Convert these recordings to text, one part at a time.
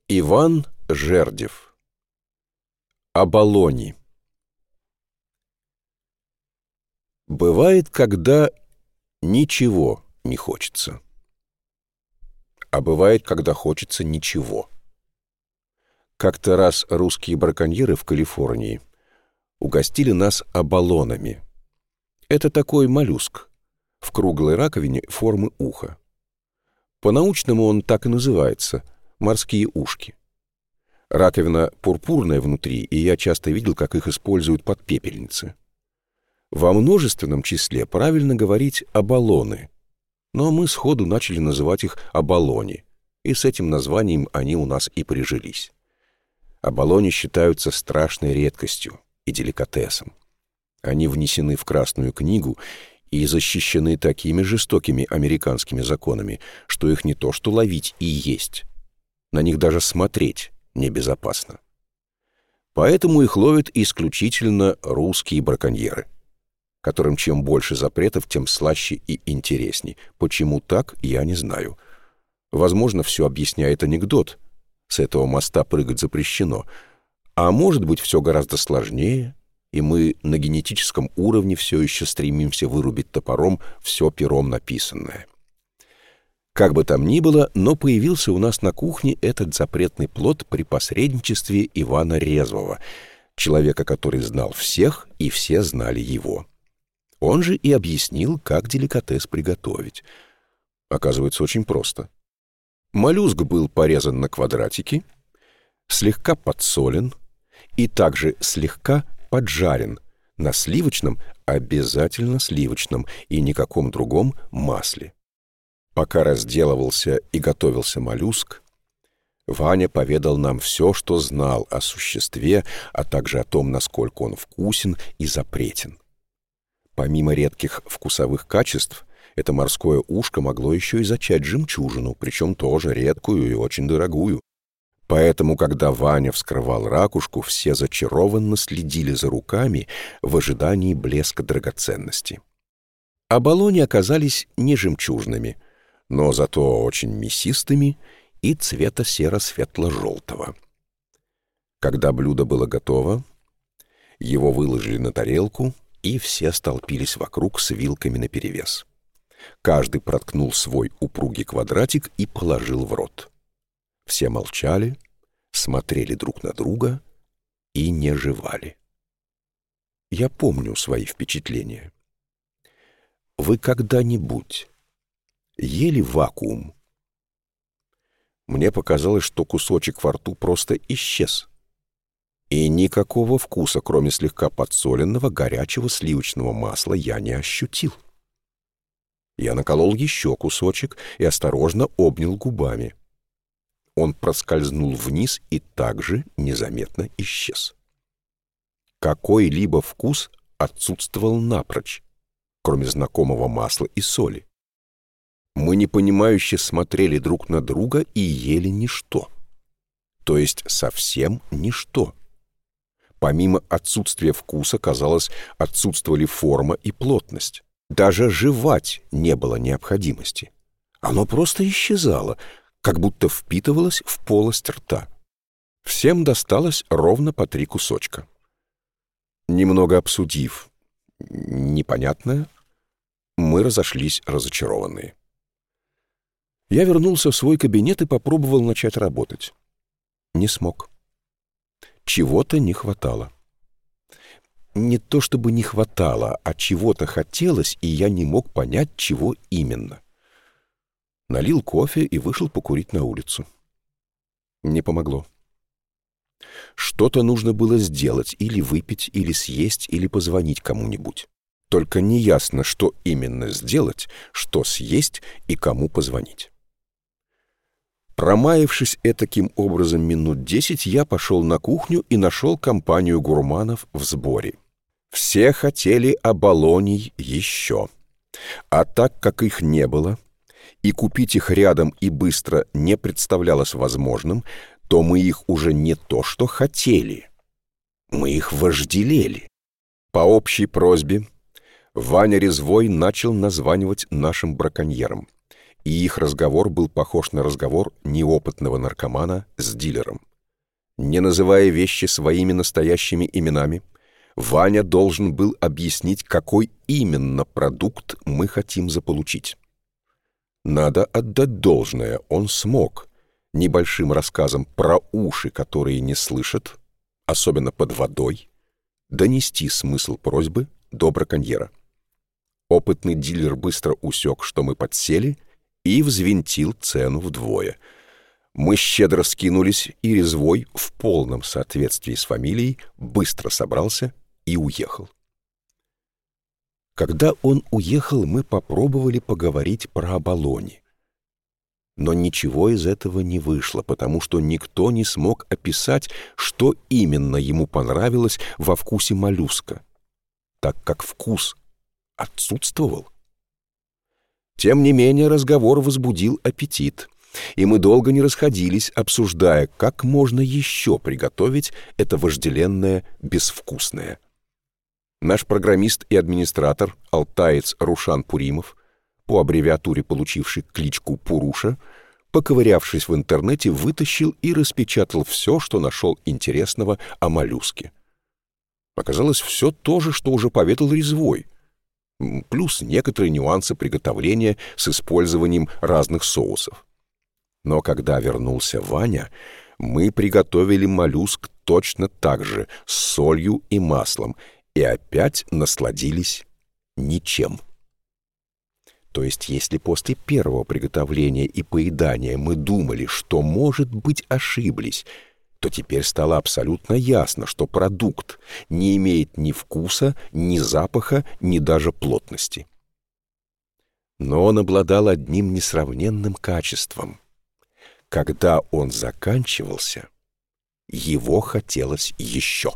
Иван Жердев. Оболони. Бывает, когда ничего не хочется. А бывает, когда хочется ничего. Как-то раз русские браконьеры в Калифорнии угостили нас оболонами. Это такой моллюск в круглой раковине формы уха. По-научному он так и называется — морские ушки. Раковина пурпурная внутри, и я часто видел, как их используют под пепельницы. Во множественном числе правильно говорить «оболоны», но мы сходу начали называть их «оболони», и с этим названием они у нас и прижились. Оболони считаются страшной редкостью и деликатесом. Они внесены в Красную книгу и защищены такими жестокими американскими законами, что их не то что ловить и есть, на них даже смотреть небезопасно. Поэтому их ловят исключительно русские браконьеры, которым чем больше запретов, тем слаще и интересней. Почему так, я не знаю. Возможно, все объясняет анекдот: с этого моста прыгать запрещено. А может быть, все гораздо сложнее, и мы на генетическом уровне все еще стремимся вырубить топором все пером написанное. Как бы там ни было, но появился у нас на кухне этот запретный плод при посредничестве Ивана Резвого, человека, который знал всех, и все знали его. Он же и объяснил, как деликатес приготовить. Оказывается, очень просто. Моллюск был порезан на квадратики, слегка подсолен и также слегка поджарен на сливочном, обязательно сливочном, и никаком другом масле. Пока разделывался и готовился моллюск, Ваня поведал нам все, что знал о существе, а также о том, насколько он вкусен и запретен. Помимо редких вкусовых качеств, это морское ушко могло еще и зачать жемчужину, причем тоже редкую и очень дорогую. Поэтому, когда Ваня вскрывал ракушку, все зачарованно следили за руками в ожидании блеска драгоценности. Оболони оказались не жемчужными, но зато очень мясистыми и цвета серо-светло-желтого. Когда блюдо было готово, его выложили на тарелку, и все столпились вокруг с вилками наперевес. Каждый проткнул свой упругий квадратик и положил в рот. Все молчали, смотрели друг на друга и не жевали. Я помню свои впечатления. Вы когда-нибудь ели вакуум? Мне показалось, что кусочек во рту просто исчез. И никакого вкуса, кроме слегка подсоленного горячего сливочного масла, я не ощутил. Я наколол еще кусочек и осторожно обнял губами. Он проскользнул вниз и также незаметно исчез. Какой-либо вкус отсутствовал напрочь, кроме знакомого масла и соли. Мы непонимающе смотрели друг на друга и ели ничто. То есть совсем ничто. Помимо отсутствия вкуса, казалось, отсутствовали форма и плотность. Даже жевать не было необходимости. Оно просто исчезало, как будто впитывалось в полость рта. Всем досталось ровно по 3 кусочка. Немного обсудив непонятное, мы разошлись разочарованные. Я вернулся в свой кабинет и попробовал начать работать. Не смог. Чего-то не хватало. Не то чтобы не хватало, а чего-то хотелось, и я не мог понять, чего именно. Налил кофе и вышел покурить на улицу. Не помогло. Что-то нужно было сделать, или выпить, или съесть, или позвонить кому-нибудь. Только неясно, что именно сделать, что съесть и кому позвонить. Промаявшись этаким образом минут 10, я пошел на кухню и нашел компанию гурманов в сборе. Все хотели оболоний еще. А так как их не было, и купить их рядом и быстро не представлялось возможным, то мы их уже не то что хотели, мы их вожделели. По общей просьбе Ваня Резвой начал названивать нашим браконьерам и их разговор был похож на разговор неопытного наркомана с дилером. Не называя вещи своими настоящими именами, Ваня должен был объяснить, какой именно продукт мы хотим заполучить. Надо отдать должное, он смог небольшим рассказом про уши, которые не слышат, особенно под водой, донести смысл просьбы до браконьера. Опытный дилер быстро усек, что мы подсели, и взвинтил цену вдвое. Мы щедро скинулись, и Резвой, в полном соответствии с фамилией, быстро собрался и уехал. Когда он уехал, мы попробовали поговорить про оболони. Но ничего из этого не вышло, потому что никто не смог описать, что именно ему понравилось во вкусе моллюска, так как вкус отсутствовал. Тем не менее, разговор возбудил аппетит, и мы долго не расходились, обсуждая, как можно еще приготовить это вожделенное безвкусное. Наш программист и администратор, алтаец Рушан Пуримов, по аббревиатуре получивший кличку Пуруша, поковырявшись в интернете, вытащил и распечатал все, что нашел интересного о моллюске. Оказалось, все то же, что уже поведал Резвой, плюс некоторые нюансы приготовления с использованием разных соусов. Но когда вернулся Ваня, мы приготовили моллюск точно так же, с солью и маслом, и опять насладились ничем. То есть, если после первого приготовления и поедания мы думали, что, может быть, ошиблись, то теперь стало абсолютно ясно, что продукт не имеет ни вкуса, ни запаха, ни даже плотности. Но он обладал одним несравненным качеством. Когда он заканчивался, его хотелось еще.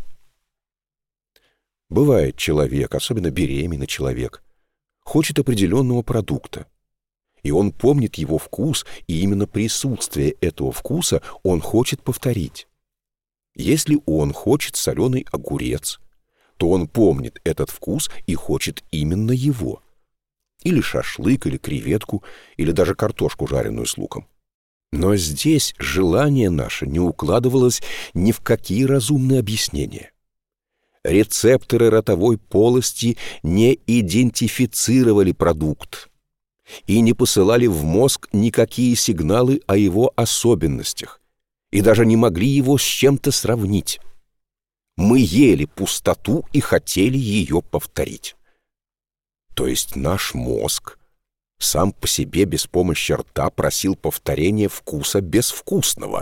Бывает, человек, особенно беременный человек, хочет определенного продукта, и он помнит его вкус, и именно присутствие этого вкуса он хочет повторить. Если он хочет соленый огурец, то он помнит этот вкус и хочет именно его. Или шашлык, или креветку, или даже картошку, жареную с луком. Но здесь желание наше не укладывалось ни в какие разумные объяснения. Рецепторы ротовой полости не идентифицировали продукт и не посылали в мозг никакие сигналы о его особенностях, и даже не могли его с чем-то сравнить. Мы ели пустоту и хотели ее повторить. То есть наш мозг сам по себе без помощи рта просил повторения вкуса безвкусного.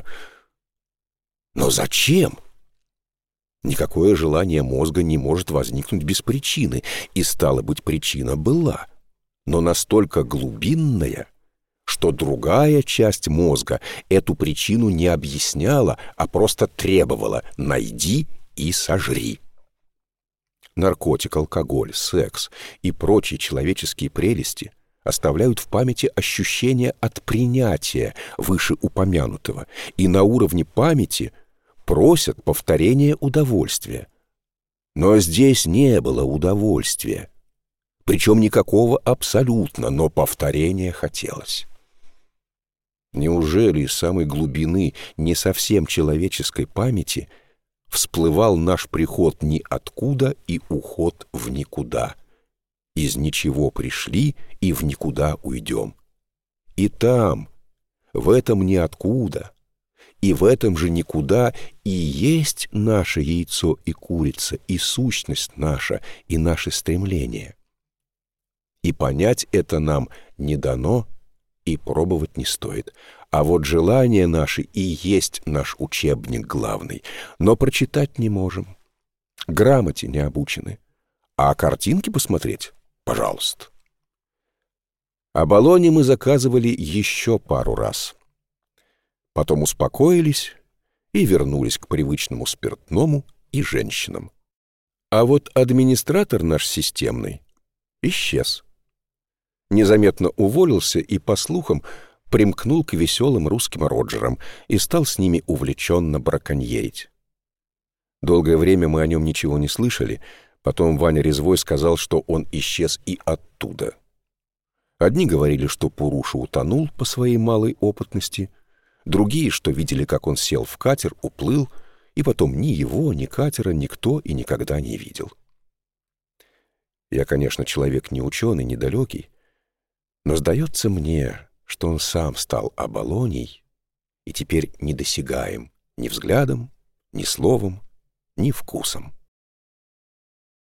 Но зачем? Никакое желание мозга не может возникнуть без причины, и, стало быть, причина была, но настолько глубинная, что другая часть мозга эту причину не объясняла, а просто требовала «найди и сожри». Наркотик, алкоголь, секс и прочие человеческие прелести оставляют в памяти ощущение от принятия вышеупомянутого, и на уровне памяти просят повторения удовольствия. Но здесь не было удовольствия, причем никакого абсолютно, но повторения хотелось. Неужели из самой глубины не совсем человеческой памяти всплывал наш приход ниоткуда и уход в никуда? Из ничего пришли и в никуда уйдем. И там, в этом ниоткуда, и в этом же никуда и есть наше яйцо и курица, и сущность наша, и наши стремления. И понять это нам не дано, и пробовать не стоит. А вот желания наши и есть наш учебник главный, но прочитать не можем, грамоте не обучены, а картинки посмотреть — пожалуйста. Оболони мы заказывали еще пару раз. Потом успокоились и вернулись к привычному спиртному и женщинам. А вот администратор наш системный исчез. Незаметно уволился и, по слухам, примкнул к веселым русским Роджерам и стал с ними увлеченно браконьерить. Долгое время мы о нем ничего не слышали, потом Ваня Резвой сказал, что он исчез и оттуда. Одни говорили, что Пуруша утонул по своей малой опытности, другие, что видели, как он сел в катер, уплыл, и потом ни его, ни катера никто и никогда не видел. Я, конечно, человек не ученый, недалекий, но сдается мне, что он сам стал Аполлоний и теперь недосягаем ни взглядом, ни словом, ни вкусом.